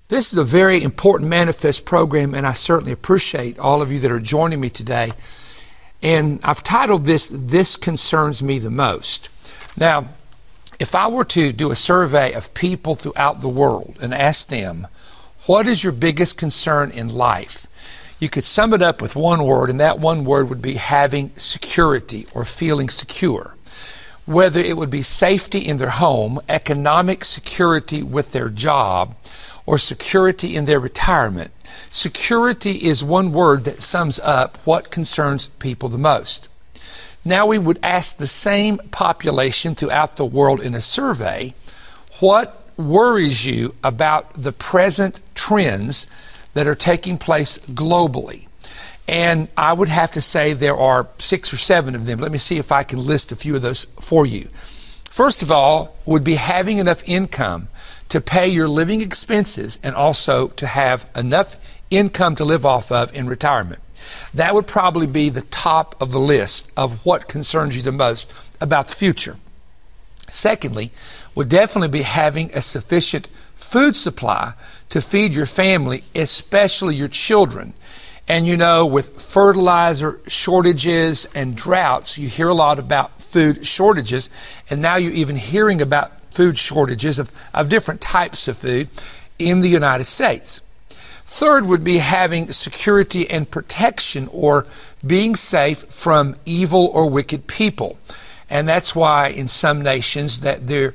This is a very important Manifest program, and I certainly appreciate all of you that are joining me today. And I've titled This Concerns Me the Most. Now, if I were to do a survey of people throughout the world and ask them, what is your biggest concern in life? You could sum it up with one word, and that one word would be having security or feeling secure. Whether it would be safety in their home, economic security with their job, or security in their retirement. Security is one word that sums up what concerns people the most. Now we would ask the same population throughout the world in a survey, what worries you about the present trends that are taking place globally? And I would have to say there are 6 or 7 of them. Let me see if I can list a few of those for you. First of all, would be having enough income to pay your living expenses and also to have enough income to live off of in retirement. That would probably be the top of the list of what concerns you the most about the future. Secondly, would definitely be having a sufficient food supply to feed your family, especially your children. And you know, with fertilizer shortages and droughts, you hear a lot about food shortages, and now you're even hearing about food shortages of different types of food in the United States. Third would be having security and protection, or being safe from evil or wicked people. And that's why in some nations that their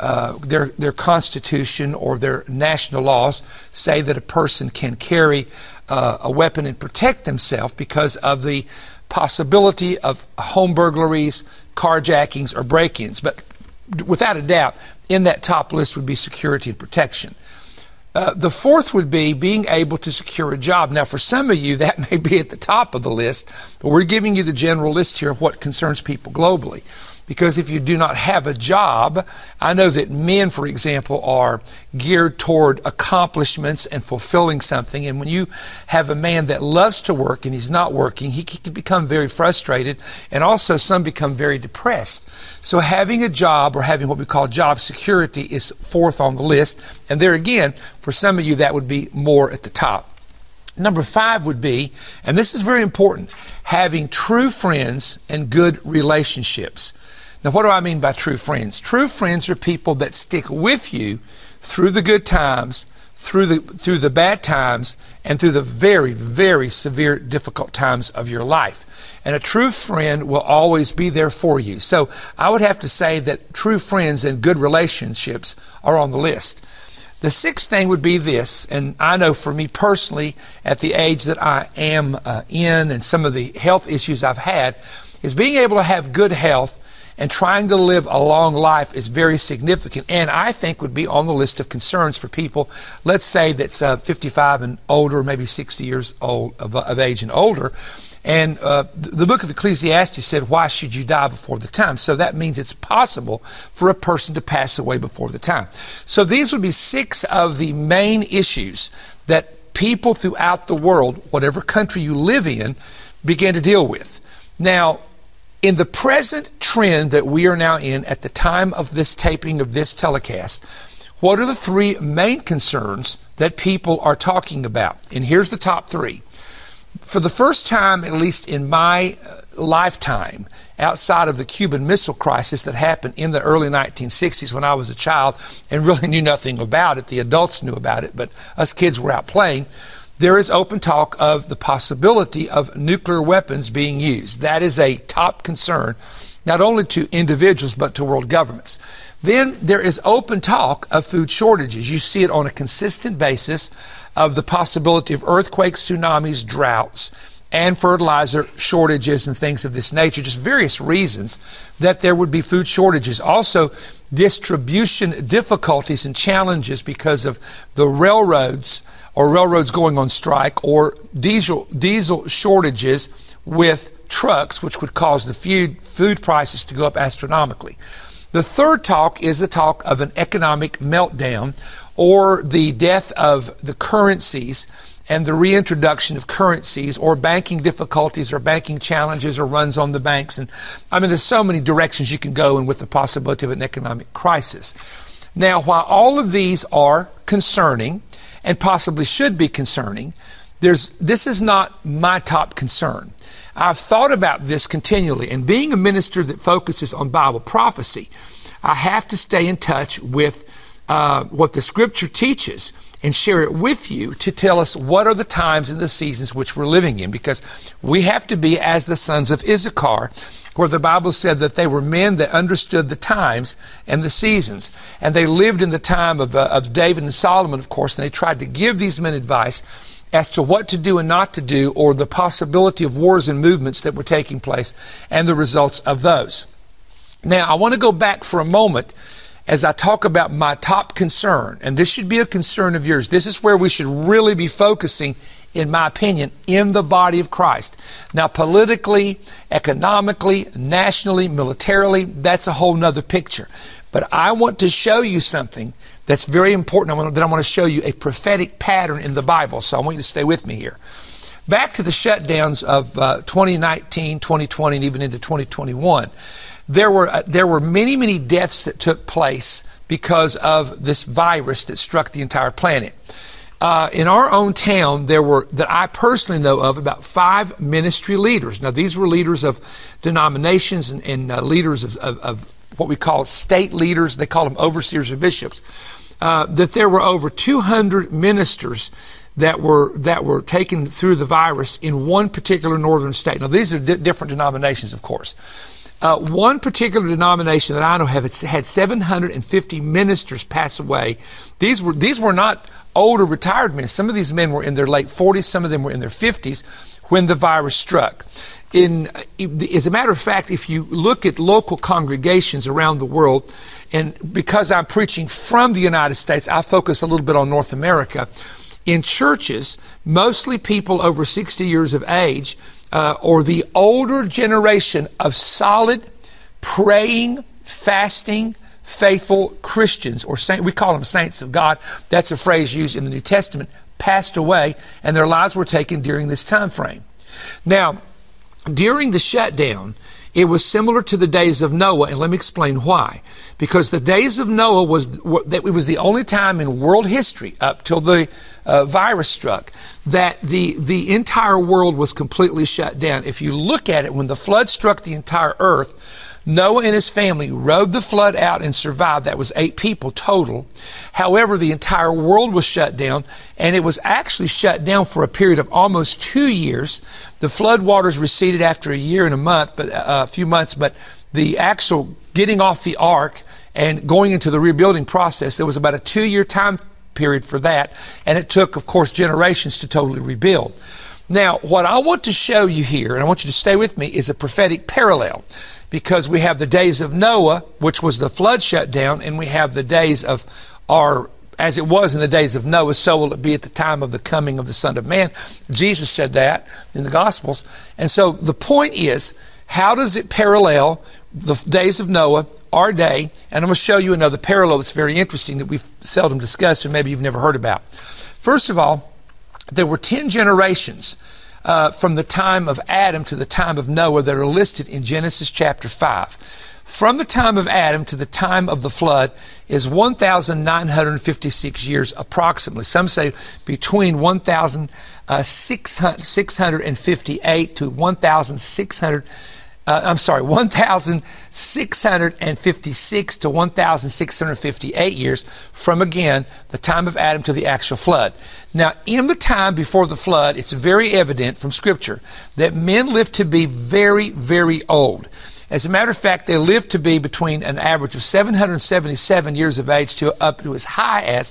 constitution or their national laws say that a person can carry a weapon and protect themselves because of the possibility of home burglaries, carjackings, or break-ins. But without a doubt, in that top list would be security and protection. The fourth would be being able to secure a job. Now, for some of you, that may be at the top of the list, but we're giving you the general list here of what concerns people globally. Because if you do not have a job, I know that men, for example, are geared toward accomplishments and fulfilling something. And when you have a man that loves to work and he's not working, he can become very frustrated, and also some become very depressed. So having a job, or having what we call job security, is fourth on the list. And there again, for some of you, that would be more at the top. Number 5 would be, and this is very important, having true friends and good relationships. Now, what do I mean by true friends? True friends are people that stick with you through the good times, through the bad times, and through the very, very severe, difficult times of your life. And a true friend will always be there for you. So I would have to say that true friends and good relationships are on the list. The 6th thing would be this, and I know for me personally, at the age that I am in, and some of the health issues I've had, is being able to have good health and trying to live a long life is very significant, and I think would be on the list of concerns for people, let's say that's 55 and older, maybe 60 years old of age and older. And the book of Ecclesiastes said, why should you die before the time? So that means it's possible for a person to pass away before the time. So these would be 6 of the main issues that people throughout the world, whatever country you live in, begin to deal with. Now, in the present trend that we are now in at the time of this taping of this telecast, what are the 3 main concerns that people are talking about? And here's the top 3. For the first time, at least in my lifetime, outside of the Cuban Missile Crisis that happened in the early 1960s when I was a child and really knew nothing about it, the adults knew about it, but us kids were out playing, there is open talk of the possibility of nuclear weapons being used. That is a top concern, not only to individuals, but to world governments. Then there is open talk of food shortages. You see it on a consistent basis of the possibility of earthquakes, tsunamis, droughts, and fertilizer shortages and things of this nature, just various reasons that there would be food shortages. Also, distribution difficulties and challenges because of the railroads going on strike, or diesel shortages with trucks, which would cause the food prices to go up astronomically. The third talk is the talk of an economic meltdown, or the death of the currencies and the reintroduction of currencies, or banking difficulties or banking challenges or runs on the banks. And I mean, there's so many directions you can go in with the possibility of an economic crisis. Now, while all of these are concerning, and possibly should be concerning. This is not my top concern. I've thought about this continually, and being a minister that focuses on Bible prophecy, I have to stay in touch with what the Scripture teaches and share it with you to tell us what are the times and the seasons which we're living in, because we have to be as the sons of Issachar, where the Bible said that they were men that understood the times and the seasons, and they lived in the time of David and Solomon, of course, and they tried to give these men advice as to what to do and not to do, or the possibility of wars and movements that were taking place and the results of those. Now, I want to go back for a moment as I talk about my top concern, and this should be a concern of yours. This is where we should really be focusing, in my opinion, in the body of Christ. Now, politically, economically, nationally, militarily, that's a whole nother picture. But I want to show you something that's very important. I want to show you a prophetic pattern in the Bible. So I want you to stay with me here. Back to the shutdowns of 2019, 2020, and even into 2021. There were many deaths that took place because of this virus that struck the entire planet. In our own town, there were, that I personally know of, about 5 ministry leaders. Now, these were leaders of denominations and leaders of what we call state leaders. They call them overseers or bishops. That there were over 200 ministers that were taken through the virus in one particular northern state. Now, these are different denominations, of course. One particular denomination that I know had 750 ministers pass away. These were not older retired men. Some of these men were in their late 40s. Some of them were in their 50s when the virus struck. As a matter of fact, if you look at local congregations around the world, and because I'm preaching from the United States, I focus a little bit on North America. In churches, mostly people over 60 years of age, or the older generation of solid, praying, fasting, faithful Christians, or we call them saints of God. That's a phrase used in the New Testament, passed away, and their lives were taken during this time frame. Now, during the shutdown, it was similar to the days of Noah, and let me explain why. Because the days of Noah it was the only time in world history, up till the virus struck, that the entire world was completely shut down. If you look at it, when the flood struck the entire earth, Noah and his family rode the flood out and survived. That was 8 people total. However, the entire world was shut down, and it was actually shut down for a period of almost 2 years. The flood waters receded after a year and a few months, but the actual getting off the ark and going into the rebuilding process, there was about a 2-year time period for that, and it took, of course, generations to totally rebuild. Now, what I want to show you here, and I want you to stay with me, is a prophetic parallel, because we have the days of Noah, which was the flood shutdown, and we have the days of as it was in the days of Noah, so will it be at the time of the coming of the Son of Man. Jesus said that in the Gospels. And so the point is, how does it parallel the days of Noah, our day? And I'm going to show you another parallel that's very interesting that we've seldom discussed, and maybe you've never heard about. First of all, there were 10 generations from the time of Adam to the time of Noah that are listed in Genesis chapter 5. From the time of Adam to the time of the flood is 1,956 years approximately. Some say between 1,658 to 1,656 to 1,658 years from, again, the time of Adam to the actual flood. Now, in the time before the flood, it's very evident from Scripture that men lived to be very, very old. As a matter of fact, they lived to be between an average of 777 years of age to up to as high as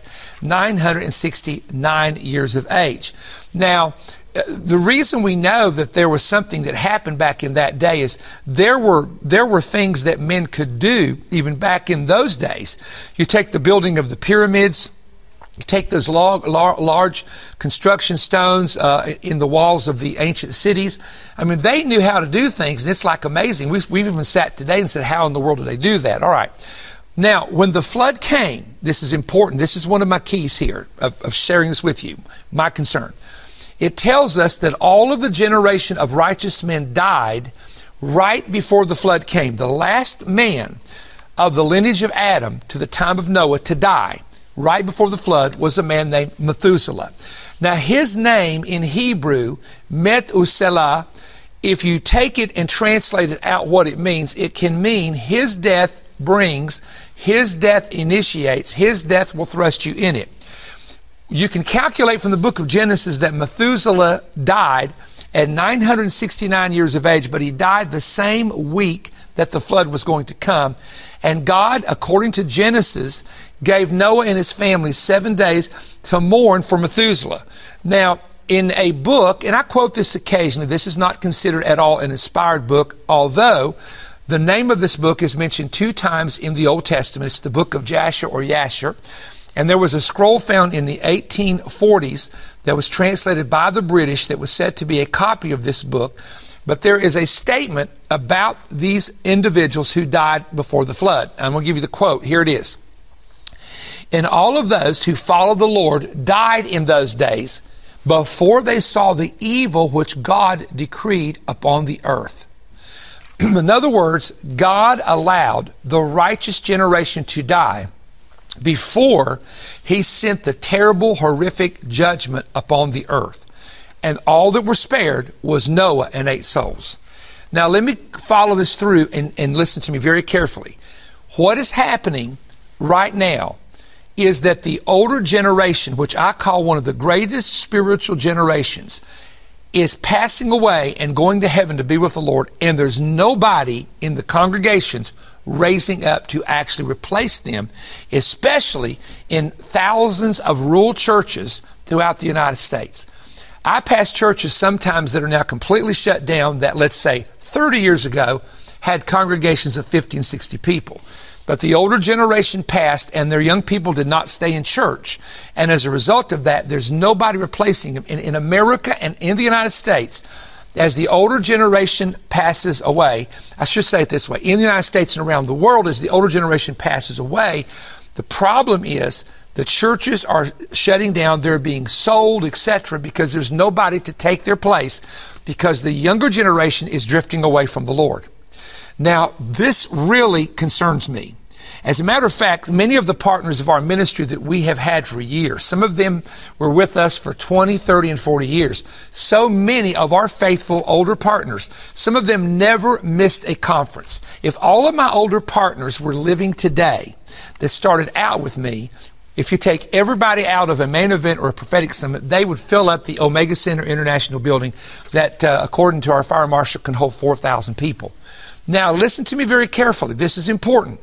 969 years of age. Now, the reason we know that there was something that happened back in that day is there were things that men could do even back in those days. You take the building of the pyramids, you take those large construction stones in the walls of the ancient cities. I mean, they knew how to do things, and it's like amazing. We've even sat today and said, how in the world do they do that? All right. Now, when the flood came, this is important. This is one of my keys here of sharing this with you, my concern. It tells us that all of the generation of righteous men died right before the flood came. The last man of the lineage of Adam to the time of Noah to die right before the flood, was a man named Methuselah. Now, his name in Hebrew, Methuselah, if you take it and translate it out what it means, it can mean his death brings, his death initiates, his death will thrust you in it. You can calculate from the book of Genesis that Methuselah died at 969 years of age, but he died the same week that the flood was going to come. And God, according to Genesis, gave Noah and his family 7 days to mourn for Methuselah. Now, in a book, and I quote this occasionally, this is not considered at all an inspired book, although the name of this book is mentioned 2 times in the Old Testament. It's the book of Jasher or Yasher. And there was a scroll found in the 1840s that was translated by the British that was said to be a copy of this book. But there is a statement about these individuals who died before the flood. I'm going to give you the quote. Here it is. And all of those who followed the Lord died in those days before they saw the evil which God decreed upon the earth. In other words, God allowed the righteous generation to die before he sent the terrible, horrific judgment upon the earth. And all that were spared was Noah and 8 souls. Now, let me follow this through and listen to me very carefully. What is happening right now is that the older generation, which I call one of the greatest spiritual generations, is passing away and going to heaven to be with the Lord, and there's nobody in the congregations raising up to actually replace them, especially in thousands of rural churches throughout the United States. I pass churches sometimes that are now completely shut down that, let's say, 30 years ago had congregations of 50 and 60 people. But the older generation passed and their young people did not stay in church. And as a result of that, there's nobody replacing them. In America and in the United States, as the older generation passes away, I should say it this way, in the United States and around the world, as the older generation passes away, the problem is the churches are shutting down, they're being sold, etc., because there's nobody to take their place because the younger generation is drifting away from the Lord. Now, this really concerns me. As a matter of fact, many of the partners of our ministry that we have had for years, some of them were with us for 20, 30, and 40 years. So many of our faithful older partners, some of them never missed a conference. If all of my older partners were living today that started out with me, if you take everybody out of a main event or a prophetic summit, they would fill up the Omega Center International building that, according to our fire marshal, can hold 4,000 people. Now, listen to me very carefully. This is important.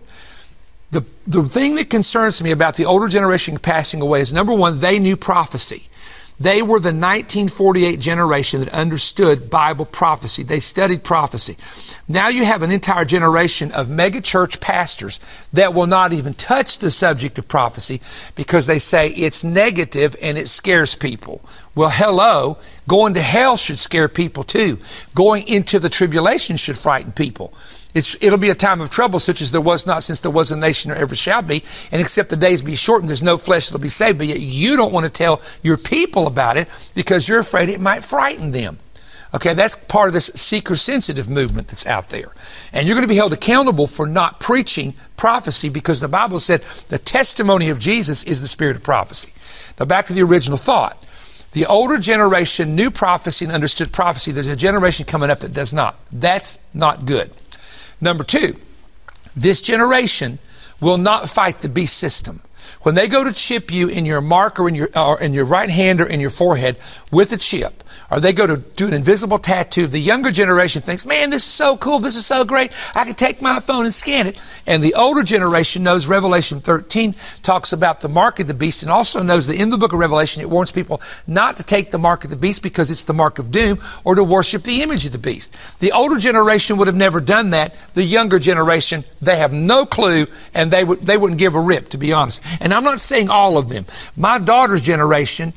The thing that concerns me about the older generation passing away is, number one, they knew prophecy. They were the 1948 generation that understood Bible prophecy. They studied prophecy. Now you have an entire generation of mega church pastors that will not even touch the subject of prophecy because they say it's negative and it scares people. Well, hello, going to hell should scare people too. Going into the tribulation should frighten people. It'll be a time of trouble such as there was not since there was a nation or ever shall be. And except the days be shortened, there's no flesh that'll be saved. But yet you don't want to tell your people about it because you're afraid it might frighten them. Okay, that's part of this seeker-sensitive movement that's out there. And you're going to be held accountable for not preaching prophecy because the Bible said the testimony of Jesus is the spirit of prophecy. Now back to the original thought. The older generation knew prophecy and understood prophecy. There's a generation coming up that does not. That's not good. Number two, this generation will not fight the beast system. When they go to chip you in your mark or in your right hand or in your forehead with a chip, or they go to do an invisible tattoo, the younger generation thinks, man, this is so cool, this is so great, I can take my phone and scan it. And the older generation knows Revelation 13 talks about the mark of the beast, and also knows that in the book of Revelation it warns people not to take the mark of the beast because it's the mark of doom, or to worship the image of the beast. The older generation would have never done that. The younger generation, they have no clue, and they wouldn't give a rip, to be honest. And I'm not saying all of them. My daughter's generation,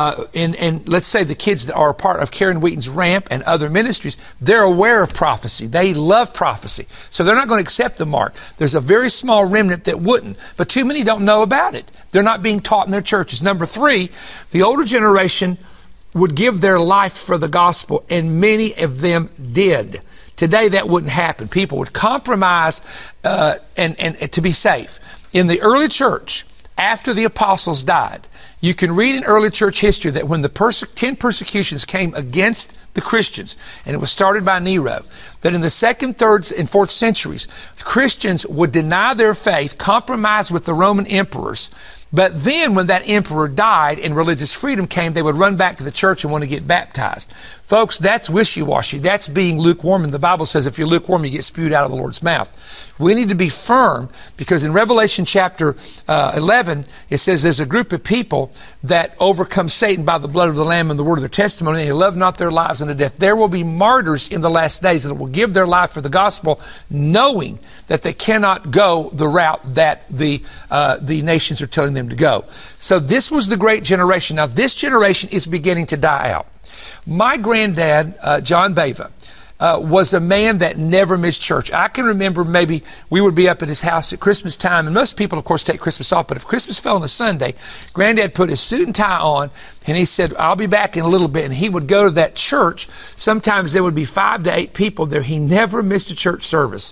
and let's say the kids that are part of Karen Wheaton's Ramp and other ministries, they're aware of prophecy. They love prophecy. So they're not going to accept the mark. There's a very small remnant that wouldn't, but too many don't know about it. They're not being taught in their churches. Number three, the older generation would give their life for the gospel, and many of them did. Today that wouldn't happen. People would compromise and to be safe. In the early church, after the apostles died. You can read in early church history that when the 10 persecutions came against the Christians, and it was started by Nero, that in the 2nd, 3rd, and 4th centuries, Christians would deny their faith, compromise with the Roman emperors, but then when that emperor died and religious freedom came, they would run back to the church and want to get baptized. Folks, that's wishy-washy. That's being lukewarm. And the Bible says if you're lukewarm, you get spewed out of the Lord's mouth. We need to be firm, because in Revelation chapter 11, it says there's a group of people that overcome Satan by the blood of the Lamb and the word of their testimony, and they love not their lives unto death. There will be martyrs in the last days that will give their life for the gospel, knowing that they cannot go the route that the nations are telling them to go. So this was the great generation. Now this generation is beginning to die out. My granddad, John Bava, was a man that never missed church. I can remember maybe we would be up at his house at Christmas time, and most people, of course, take Christmas off, but if Christmas fell on a Sunday, Granddad put his suit and tie on, and he said, I'll be back in a little bit, and he would go to that church. Sometimes there would be 5 to 8 people there. He never missed a church service.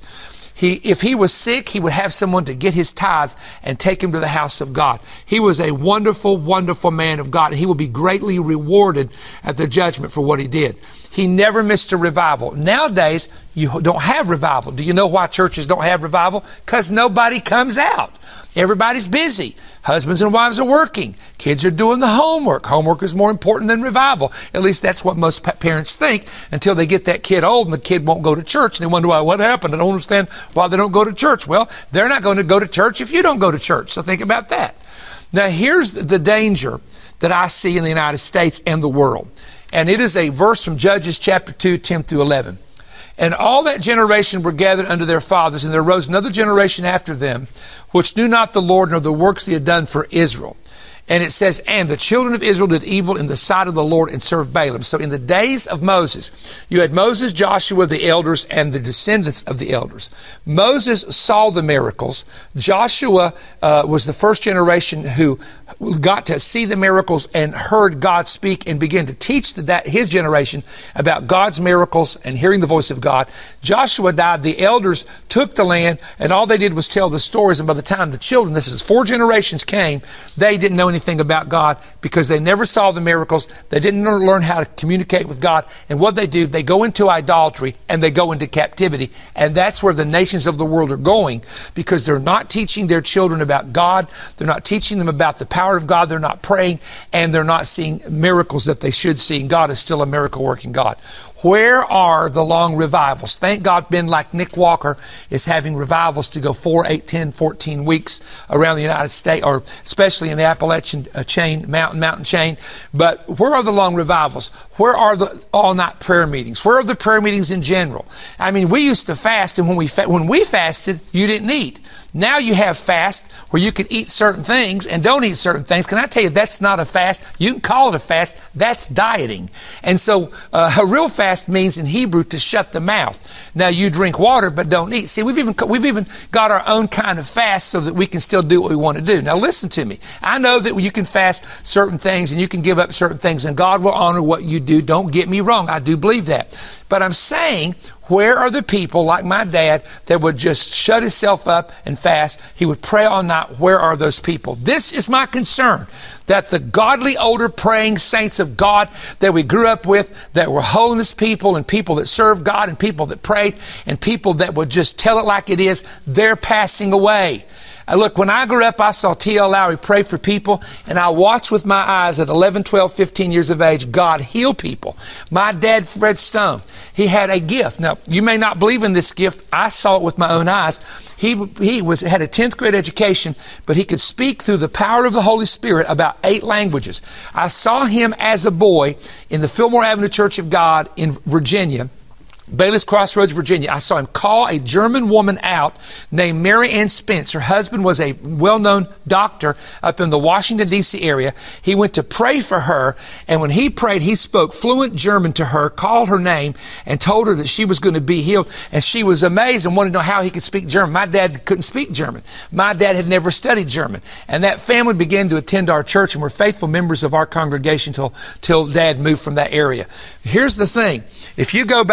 If he was sick, he would have someone to get his tithes and take him to the house of God. He was a wonderful, wonderful man of God, and he will be greatly rewarded at the judgment for what he did. He never missed a revival. Nowadays, you don't have revival. Do you know why churches don't have revival? Because nobody comes out. Everybody's busy. Husbands and wives are working. Kids are doing the homework. Homework is more important than revival. At least that's what most parents think, until they get that kid old and the kid won't go to church. And they wonder, why, what happened? I don't understand why they don't go to church. Well, they're not going to go to church if you don't go to church. So think about that. Now, here's the danger that I see in the United States and the world. And it is a verse from Judges chapter 2, 10 through 11. And all that generation were gathered unto their fathers, and there arose another generation after them, which knew not the Lord, nor the works he had done for Israel. And it says, and the children of Israel did evil in the sight of the Lord and served Balaam. So in the days of Moses, you had Moses, Joshua, the elders, and the descendants of the elders. Moses saw the miracles. Joshua was the first generation who got to see the miracles and heard God speak and began to teach his generation about God's miracles and hearing the voice of God. Joshua died. The elders took the land, and all they did was tell the stories. And by the time the children, this is 4 generations, came, they didn't know anything about God because they never saw the miracles. They didn't learn how to communicate with God. And what they do, they go into idolatry and they go into captivity. And that's where the nations of the world are going, because they're not teaching their children about God. They're not teaching them about the power of God. They're not praying, and they're not seeing miracles that they should see. And God is still a miracle working God. Where are the long revivals? Thank God men like Nick Walker is having revivals to go 4, 8, 10, 14 weeks around the United States, or especially in the Appalachian mountain chain. But where are the long revivals? Where are the all-night prayer meetings? Where are the prayer meetings in general? I mean, we used to fast, and when we fasted, you didn't eat. Now you have fast where you can eat certain things and don't eat certain things. Can I tell you, that's not a fast. You can call it a fast. That's dieting. And so a real fast means in Hebrew to shut the mouth. Now you drink water but don't eat. See, we've even got our own kind of fast so that we can still do what we want to do. Now listen to me. I know that you can fast certain things and you can give up certain things, and God will honor what you do. Don't get me wrong. I do believe that. But I'm saying, where are the people like my dad that would just shut himself up and fast? He would pray all night. Where are those people? This is my concern, that the godly, older, praying saints of God that we grew up with, that were holiness people and people that served God and people that prayed and people that would just tell it like it is, they're passing away. Look, when I grew up, I saw T.L. Lowry pray for people, and I watched with my eyes at 11, 12, 15 years of age, God heal people. My dad, Fred Stone, he had a gift. Now, you may not believe in this gift. I saw it with my own eyes. He had a 10th grade education, but he could speak through the power of the Holy Spirit about 8 languages. I saw him as a boy in the Fillmore Avenue Church of God in Virginia, Bayless Crossroads, Virginia. I saw him call a German woman out named Mary Ann Spence. Her husband was a well-known doctor up in the Washington, D.C. area. He went to pray for her, and when he prayed, he spoke fluent German to her, called her name, and told her that she was going to be healed. And she was amazed and wanted to know how he could speak German. My dad couldn't speak German. My dad had never studied German. And that family began to attend our church and were faithful members of our congregation till Dad moved from that area. Here's the thing. If you go back even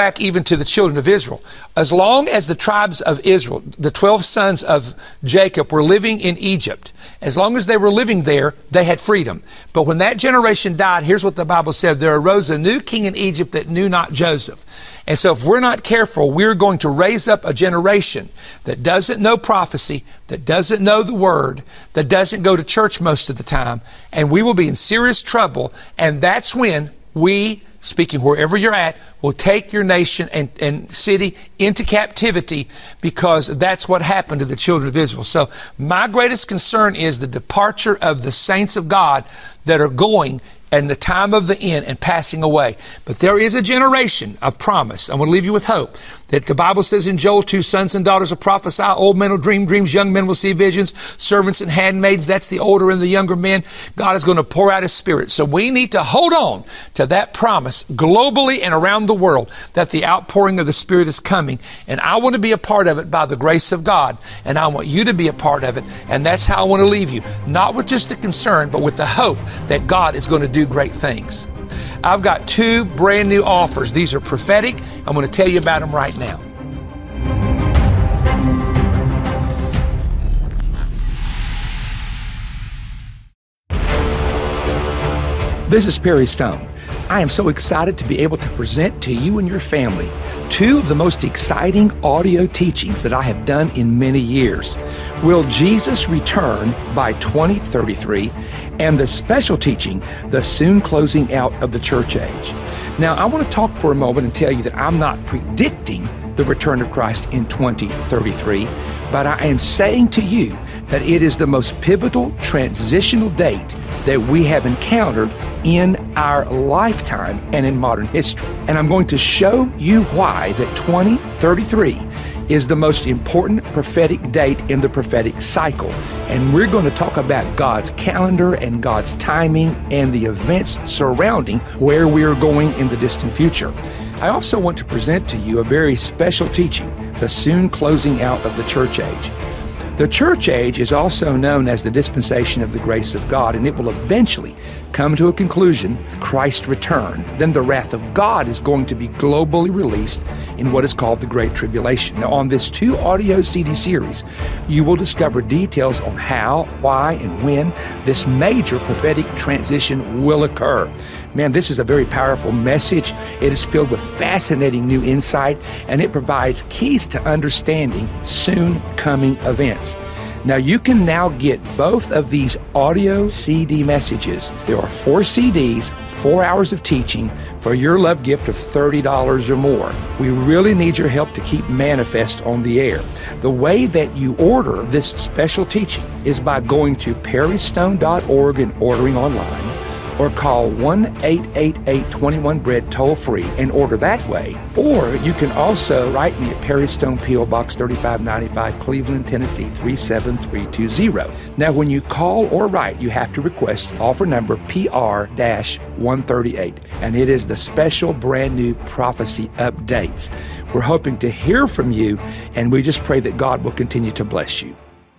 to the children of Israel. As long as the tribes of Israel, the 12 sons of Jacob, were living in Egypt, as long as they were living there, they had freedom. But when that generation died, here's what the Bible said: there arose a new king in Egypt that knew not Joseph. And so if we're not careful, we're going to raise up a generation that doesn't know prophecy, that doesn't know the word, that doesn't go to church most of the time, and we will be in serious trouble. And that's when we, speaking wherever you're at, will take your nation and city into captivity, because that's what happened to the children of Israel. So my greatest concern is the departure of the saints of God that are going and the time of the end and passing away. But there is a generation of promise. I'm going to leave you with hope that the Bible says in Joel 2, sons and daughters will prophesy, old men will dream dreams, young men will see visions, servants and handmaids, that's the older and the younger men. God is going to pour out His Spirit. So we need to hold on to that promise globally and around the world that the outpouring of the Spirit is coming. And I want to be a part of it by the grace of God. And I want you to be a part of it. And that's how I want to leave you. Not with just the concern, but with the hope that God is going to do great things. I've got 2 brand new offers. These are prophetic. I'm going to tell you about them right now. This is Perry Stone. I am so excited to be able to present to you and your family 2 of the most exciting audio teachings that I have done in many years. Will Jesus Return by 2033, and the special teaching, The Soon Closing Out of the Church Age. Now, I want to talk for a moment and tell you that I'm not predicting the return of Christ in 2033, but I am saying to you that it is the most pivotal transitional date that we have encountered in our lifetime and in modern history. And I'm going to show you why that 2033 is the most important prophetic date in the prophetic cycle. And we're going to talk about God's calendar and God's timing and the events surrounding where we are going in the distant future. I also want to present to you a very special teaching, The Soon Closing Out of the Church Age. The church age is also known as the dispensation of the grace of God, and it will eventually come to a conclusion with Christ's return. Then the wrath of God is going to be globally released in what is called the Great Tribulation. Now, on this 2 audio CD series, you will discover details on how, why, and when this major prophetic transition will occur. Man, this is a very powerful message. It is filled with fascinating new insight, and it provides keys to understanding soon coming events. Now, you can now get both of these audio CD messages. There are 4 CDs, 4 hours of teaching for your love gift of $30 or more. We really need your help to keep Manifest on the air. The way that you order this special teaching is by going to perrystone.org and ordering online, or call 1-888-21-BREAD toll-free and order that way. Or you can also write me at Perry Stone, P.O. Box 3595, Cleveland, Tennessee 37320. Now, when you call or write, you have to request offer number PR-138, and it is the special brand new prophecy updates. We're hoping to hear from you, and we just pray that God will continue to bless you.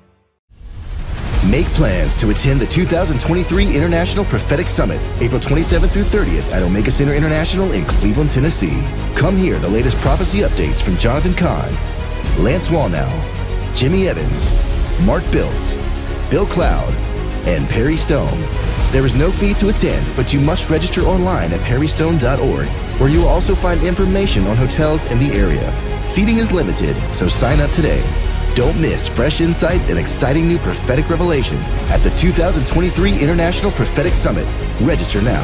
Make plans to attend the 2023 International Prophetic Summit, April 27th through 30th at Omega Center International in Cleveland, Tennessee. Come hear the latest prophecy updates from Jonathan Cahn, Lance Wallnau, Jimmy Evans, Mark Biltz, Bill Cloud, and Perry Stone. There is no fee to attend, but you must register online at perrystone.org, where you will also find information on hotels in the area. Seating is limited, so sign up today. Don't miss fresh insights and exciting new prophetic revelation at the 2023 International Prophetic Summit. Register now.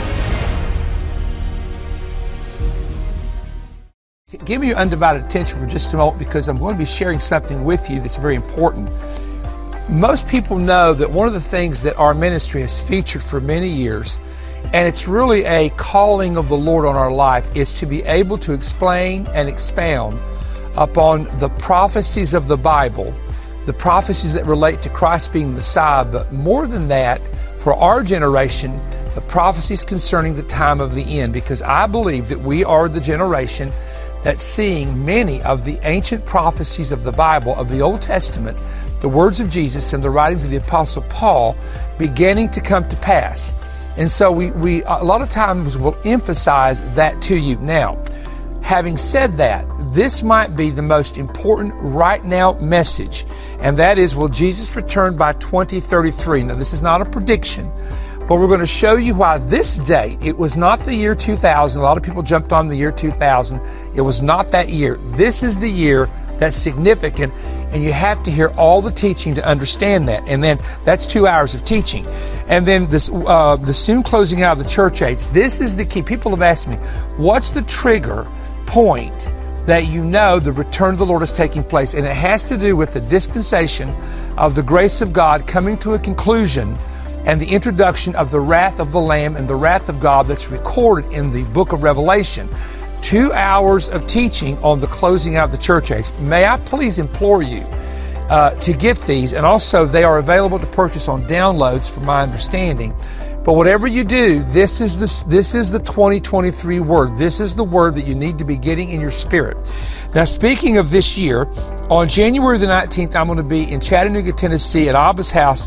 Give me your undivided attention for just a moment, because I'm going to be sharing something with you that's very important. Most people know that one of the things that our ministry has featured for many years, and it's really a calling of the Lord on our life, is to be able to explain and expound upon the prophecies of the Bible, the prophecies that relate to Christ being Messiah, but more than that, for our generation, the prophecies concerning the time of the end, because I believe that we are the generation that's seeing many of the ancient prophecies of the Bible, of the Old Testament, the words of Jesus and the writings of the Apostle Paul beginning to come to pass. And so we a lot of times will emphasize that to you. Now, Having said that, this might be the most important right now message, and that is, will Jesus return by 2033? Now, this is not a prediction, but we're going to show you why this date, it was not the year 2000. A lot of people jumped on the year 2000. It was not that year. This is the year that's significant, and you have to hear all the teaching to understand that. And then that's 2 hours of teaching. And then this, the soon closing out of the church age, this is the key. People have asked me, what's the trigger point that you know the return of the Lord is taking place? And it has to do with the dispensation of the grace of God coming to a conclusion and the introduction of the wrath of the Lamb and the wrath of God that's recorded in the book of Revelation. 2 hours of teaching on the closing out of the church age. May I please implore you to get these, and also they are available to purchase on downloads from my understanding. But whatever you do, this is the 2023 word. This is the word that you need to be getting in your spirit. Now, speaking of this year, on January the 19th, I'm going to be in Chattanooga, Tennessee at Abba's house.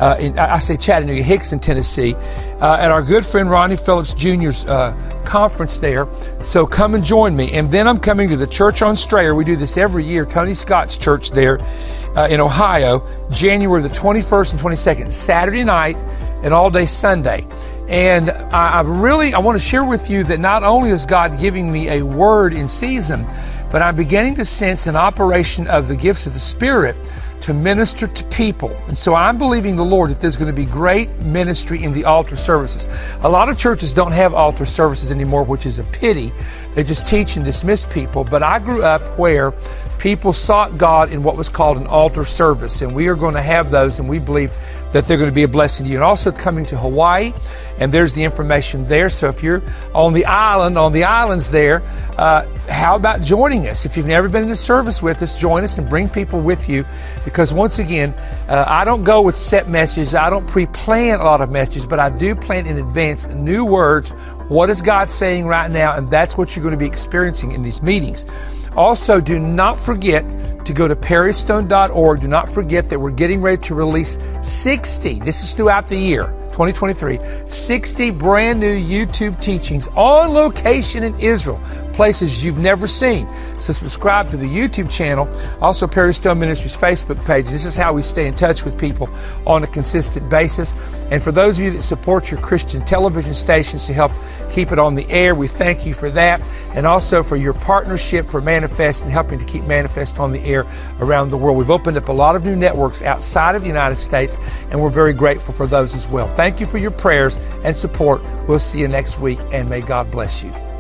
Hickson, Tennessee, at our good friend Ronnie Phillips Jr.'s conference there. So come and join me. And then I'm coming to the church on Strayer. We do this every year, Tony Scott's church there in Ohio, January the 21st and 22nd, Saturday night and all day Sunday. And I want to share with you that not only is God giving me a word in season, but I'm beginning to sense an operation of the gifts of the Spirit to minister to people. And so I'm believing the Lord that there's going to be great ministry in the altar services. A lot of churches don't have altar services anymore, which is a pity. They just teach and dismiss people. But I grew up where people sought God in what was called an altar service. And we are going to have those, and we believe that they're going to be a blessing to you. And also coming to Hawaii, and there's the information there. So if you're on the islands there, how about joining us? If you've never been in a service with us, join us and bring people with you. Because once again, I don't go with set messages. I don't pre-plan a lot of messages, but I do plan in advance new words. What is God saying right now? And that's what you're going to be experiencing in these meetings. Also, do not forget to go to perrystone.org. Do not forget that we're getting ready to release 60, this is throughout the year, 2023, 60 brand new YouTube teachings on location in Israel, places you've never seen. So subscribe to the YouTube channel, also Perry Stone Ministries Facebook page. This is how we stay in touch with people on a consistent basis. And for those of you that support your Christian television stations to help keep it on the air, we thank you for that. And also for your partnership for Manifest and helping to keep Manifest on the air around the world. We've opened up a lot of new networks outside of the United States, and we're very grateful for those as well. Thank you for your prayers and support. We'll see you next week, and may God bless you.